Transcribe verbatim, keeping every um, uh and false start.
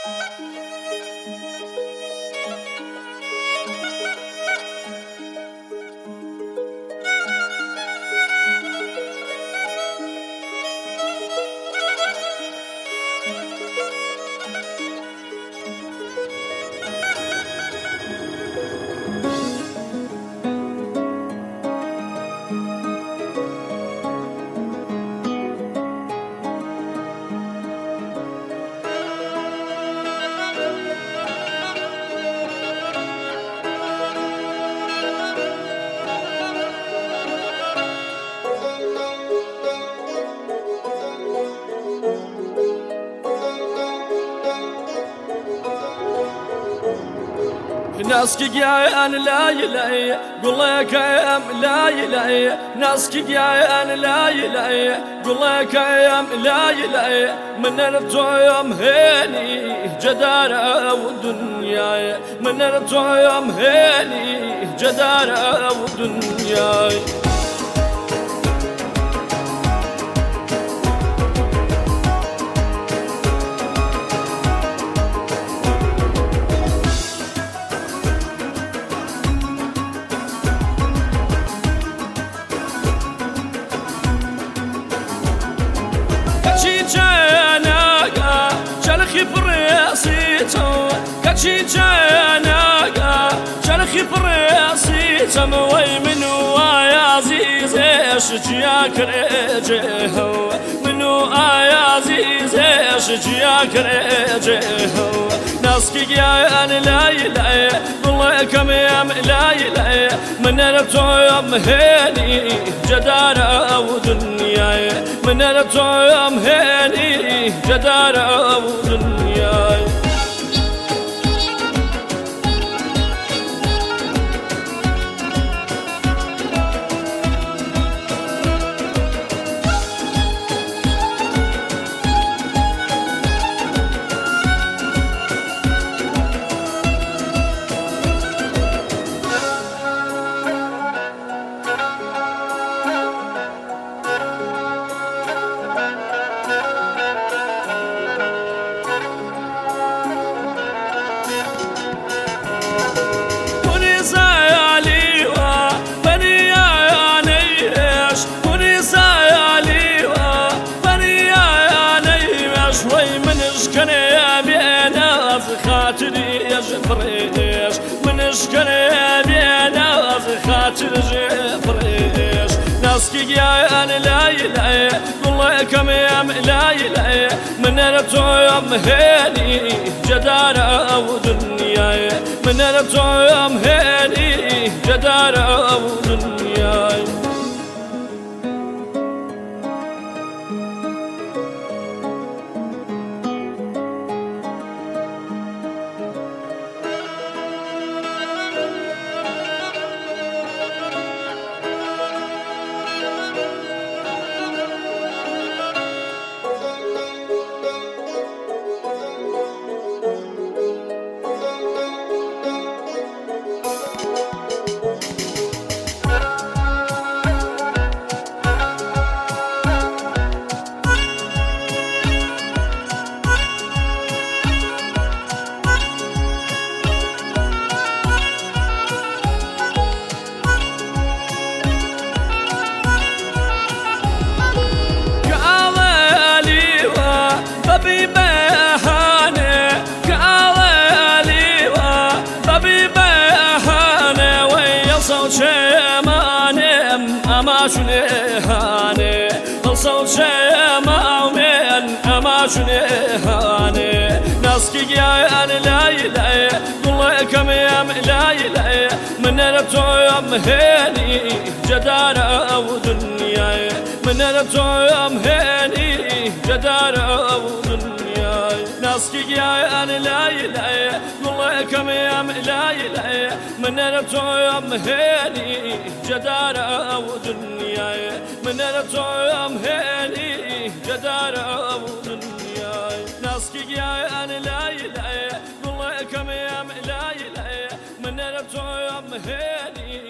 ناس كيان لا يلاي قول لك يا لا يلاي ناس كيان لا يلاي قول لك يا لا يلاي من الطيام هاني جدارة ودنيا من الطيام هاني جدارة ودنيا كاتشي جاناقا شرخي فريسي تموي منو يا عزيز شجياك رجيه منو يا عزيز شجياك رجيه ناس كيان لا يلاي والله كم يم لا يلاي من الطيام هاني جدارة ودنيا من الطيام هاني جدارة ودنيا فريش من اشكري بينا في خاطر فريش ناس كيان لا يلاي والله كم يم لا يلاي من الطيام هاني جدارة ودنيا من الطيام هاني جدارة ودنيا شنهاني الصوت شمع من أما شنهاني ناس كيان لا يلاي والله كم يم لا يلاي من الطيام هاني جدارة ودنيا من الطيام هاني جدارة ودنيا ناس كيان لا يلاي والله كم يم لا يلاي من الطيام هاني جدارة ودنيا من الطيام هاني جدارة ودنيا ناس كيان لا يلاي والله كم يم لا يلاي من الطيام هاني